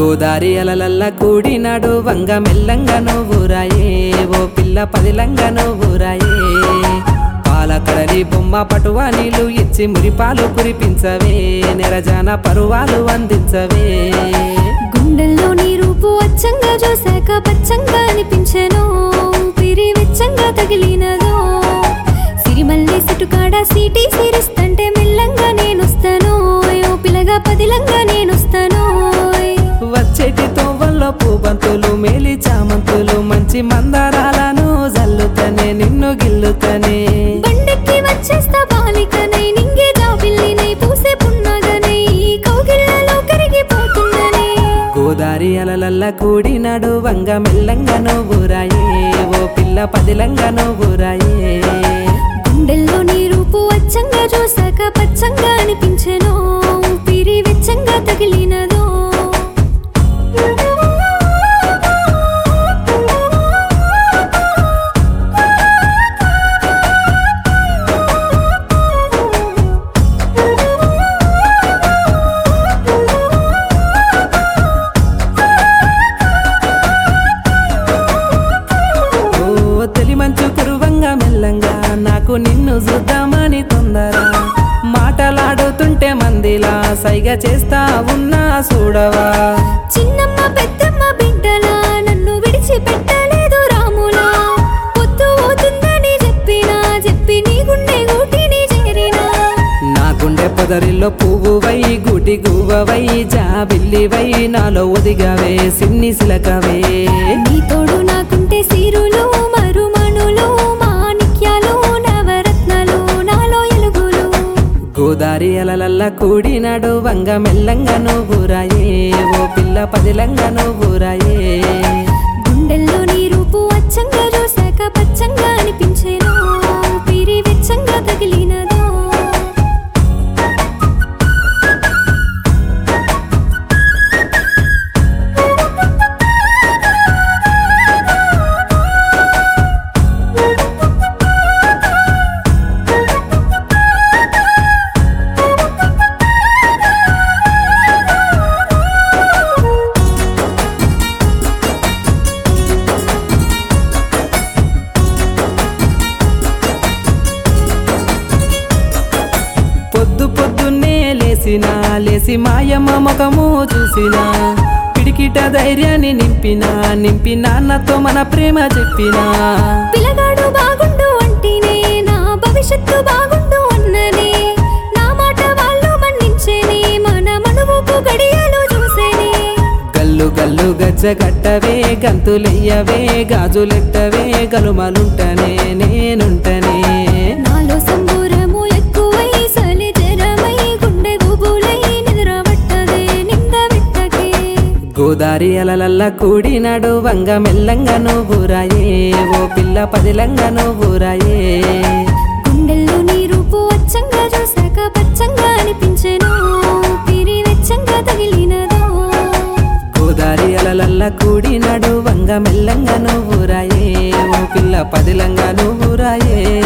గోదారి అలలల్ల కూడినాడు వంగ మెల్లంగా నువ్వురాయే ఓ పిల్ల పదిలంగా నువ్వురాయే పాలకడలి బొమ్మ పటువా నీళ్ళు ఇచ్చి మురిపాలు కురిపించవే నెరజాన పరువాలు అందించవే గుండెల్లో నీ రూపు అచ్చంగా చూశాక పచ్చంగా అనిపించెను ఊపిరి వెచ్చంగా తగిలినదో సిరిమల్లి సిటుకాడ సీటీ సిరిస్తంటే మెల్లంగా నేనొస్తాను ఓ పిల్లగా పదిలంగా నేనొస్తాను వచ్చేటి తోవల్లో పూబంతులు మేలి చామంతులు మంచి మందారాలను జల్లుతనే నిన్ను గిల్లుతనే బండెక్కి వచ్చేస్తా బాలికనై నింగే జాబిల్లినై పూసే పున్నగనై కౌగిళ్ళలో కరిగిపోతున్ననే గోదారి అలలల్ల కూడినాడు వంగ మెల్లంగా నువ్వురాయే ఓ పిల్ల పదిలంగా నువ్వురాయే గుండెల్లో నీ రూపు అచ్చంగా చూశాక పచ్చంగా అనిపించెను ఊపిరి వెచ్చంగా తగిలినదో మంచు కురువంగా మెల్లంగా నాకు నిన్ను చూద్దామని తొందర మాటలాడుతుంటే మందిలా సైగ చేస్తా ఉన్నా చూడవా చిన్నమ్మ పెద్దమ్మ బిడ్డలా నన్ను విడిచిపెట్టలేదు రాములా పొద్దు పోతుందని చెప్పి నీ గుండె గూటిని చేరినా నా గుండె పొదరిలో పువ్వువై గుటి గువ్వవై జాబిల్లివై నాలో ఒదిగవే సిన్ని సిలకవే నీ తోడు నాకుంటే సిరులు మరుమణులు మాణిక్యాలు నవరత్నాలు నాలో ఎలుగులు గోదారి అలలల్ల కూడినాడు వంగ మెల్లంగా నువ్వురాయే ఓ పిల్ల పదిలంగా నువ్వురాయే గుండెల్లో నీ రూపు అచ్చంగా చూశాక పచ్చంగా అనిపించెను ఊపిరి వెచ్చంగా తగిలినదో పొద్దున్నే లేసి మాయమ్మ ముఖము చూసినా పిడికిట ధైర్యాన్ని నింపి నాన్నతో మన ప్రేమ చెప్పినా పిల్లగాడు బాగుండు అంటేనే నా భవిష్యత్తు బాగుండు అన్ననే నా మాట వాళ్ళు మన్నించేనే మన మనువుకు గడియాలు చూసేనే గల్లు గల్లు గజ్జ కట్టవే గంతులెయ్యవే గాజులెట్టవే గలుమలుంటనే నేనుంటనే నాలో సంబూరము ఎక్కువై సలి జరమై గుండె గుబులై నిద్రపట్టదే నింద విట్టకే గోదారి అలలల్ల కూడినాడు వంగ మెల్లంగా నువ్వురాయే ఓ పిల్ల పదిలంగా నువ్వురాయే గుండెల్లో నీ రూపు అచ్చంగా చూశాక పచ్చంగా అనిపించెను ఊపిరి వెచ్చంగా తగిలినదో గోదారి అలలల్ల కూడినాడు వంగ మెల్లంగా నువ్వురాయే ఓ పిల్ల పదిలంగా నువ్వురాయే